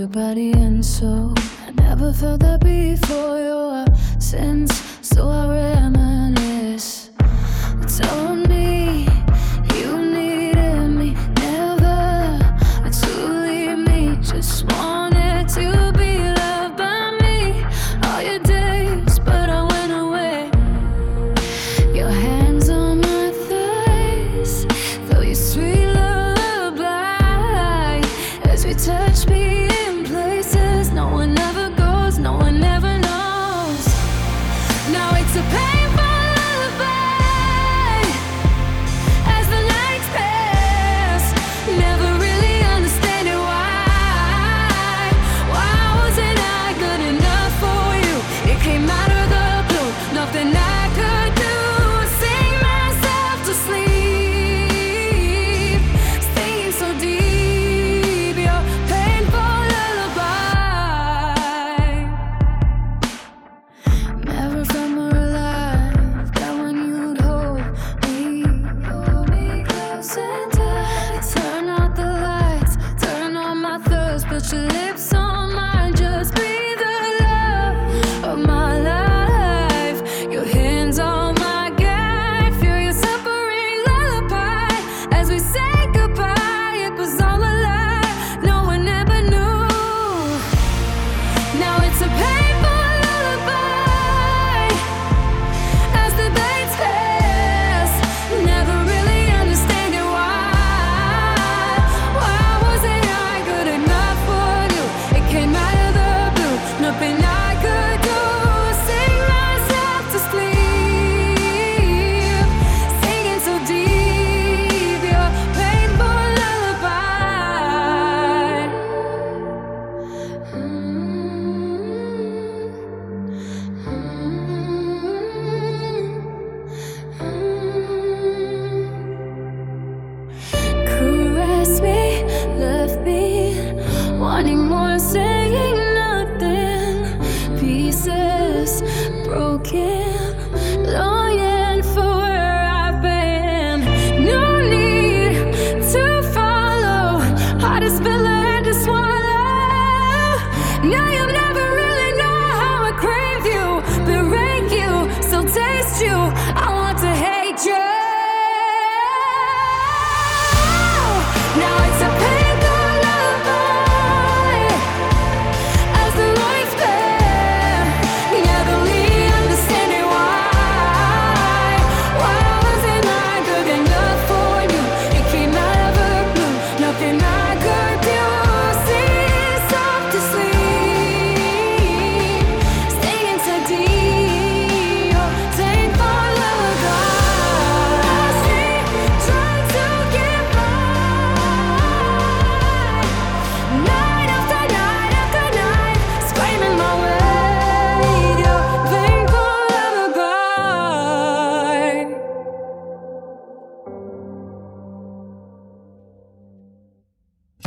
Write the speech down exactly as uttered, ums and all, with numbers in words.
body and soul. I never felt that before your sins, so I reminisce. Told me you needed me, never to leave me. Just wanted to be loved by me all your days, but I went away. Your hands on my thighs, feel your sweet lullaby as we touch me in places no one ever goes, no one ever knows. Now it's a painful lullaby as the nights pass, never really understanding why. Why wasn't I good enough for you? It came out of the blue, nothing I could do. Sing myself to sleep, staying so deep, your painful lullaby. Never felt more alive than when you'd hold me, hold me close and tight. Turn out the lights, turn on my thirst, put your lips on mine, just breathe the love of my life. Your hands on my guide, feel your suffering lullaby as we say goodbye. It was all a lie, no one ever knew. Now it's a painful lullaby as the days pass, never really understanding why. Why wasn't I good enough for you? It came out of the blue, nothing I could do. Sing myself to sleep, singing so deep, your painful lullaby. Caress me, left me wanting more.